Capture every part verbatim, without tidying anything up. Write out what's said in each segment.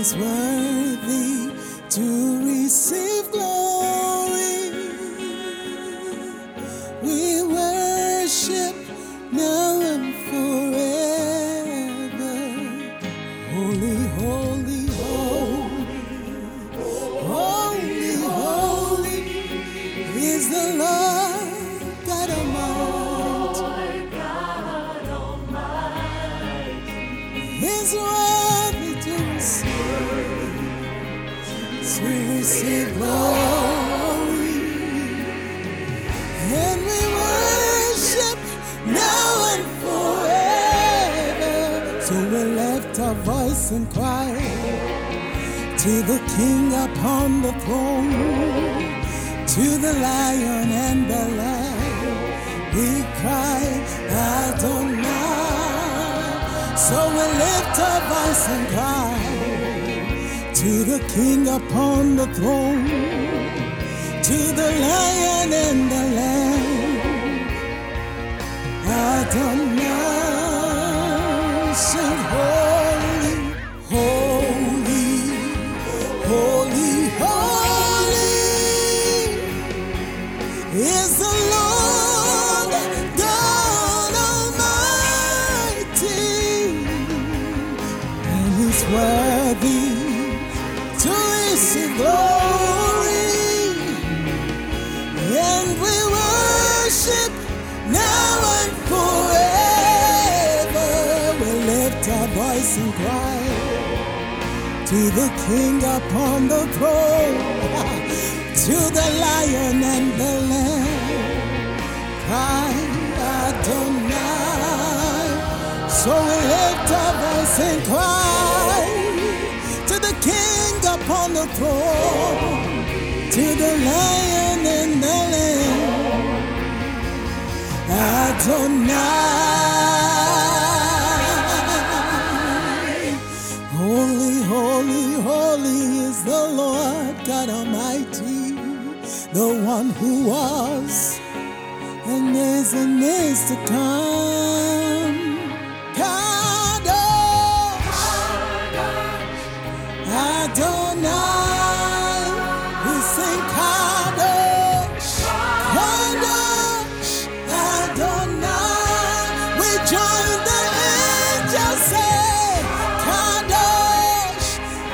is worthy to receive glory. We worship now and forever. Holy, holy, holy, holy, holy is the Lord God Almighty. He's worthy to receive, to receive glory. And we worship now and forever. So we lift our voice and cry to the King upon the throne, to the Lion and the Lamb. We cry, Adonai. So we lift our voice and cry to the King upon the throne, to the Lion and the Lamb. Adonai, sing holy, holy, holy, holy is the Lord God Almighty, and He's worthy to receive glory. And we worship now and forever. We lift our voice and cry to the King upon the throne, to the Lion and the Lamb. Cry, Adonai. So we lift our voice and cry to the King upon the throne, to the Lion and the Lamb. Adonai. Holy, holy, holy is the Lord God Almighty, the one who was and is and is to come. Kadosh, Adonai, we sing Kadosh, Kadosh, Adonai. We join the angels, say Kadosh,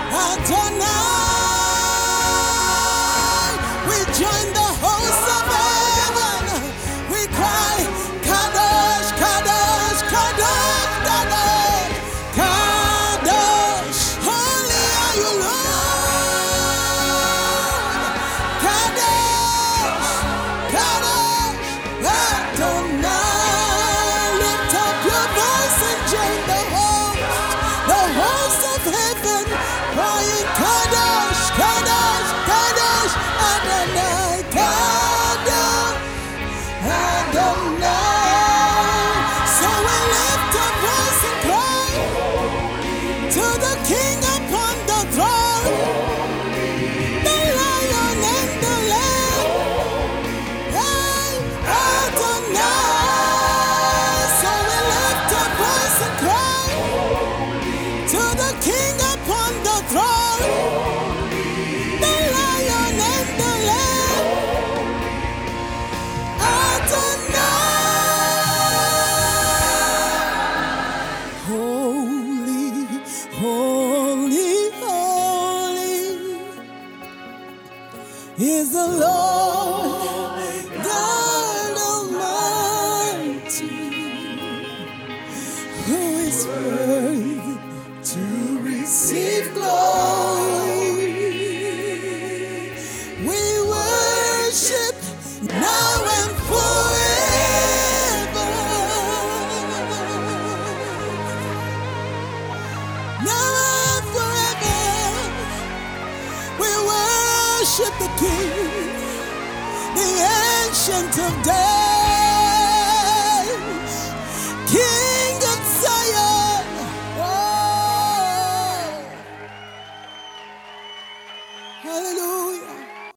Adonai. We join the hosts of heaven. We cry Kadosh, Kadosh, Kadosh, Kadosh, Kadosh. Holy are you, Lord. Kadosh, Kadosh, Adonai. Lift up your voice and join the host, the host of heaven, crying Kadosh, Kadosh, Kadosh, Adonai, Kadosh, Adonai. So we lift our voice and cry to the King upon the throne, the Lion and the Lamb. Hey, Adonai. So we lift our voice and cry to the King upon the throne, the Lion and the Lamb. Adonai. Holy, holy, holy is the Lord God Almighty, who is worthy to receive glory. We worship now and forever. Now and forever. We worship the King, the Ancient of Days.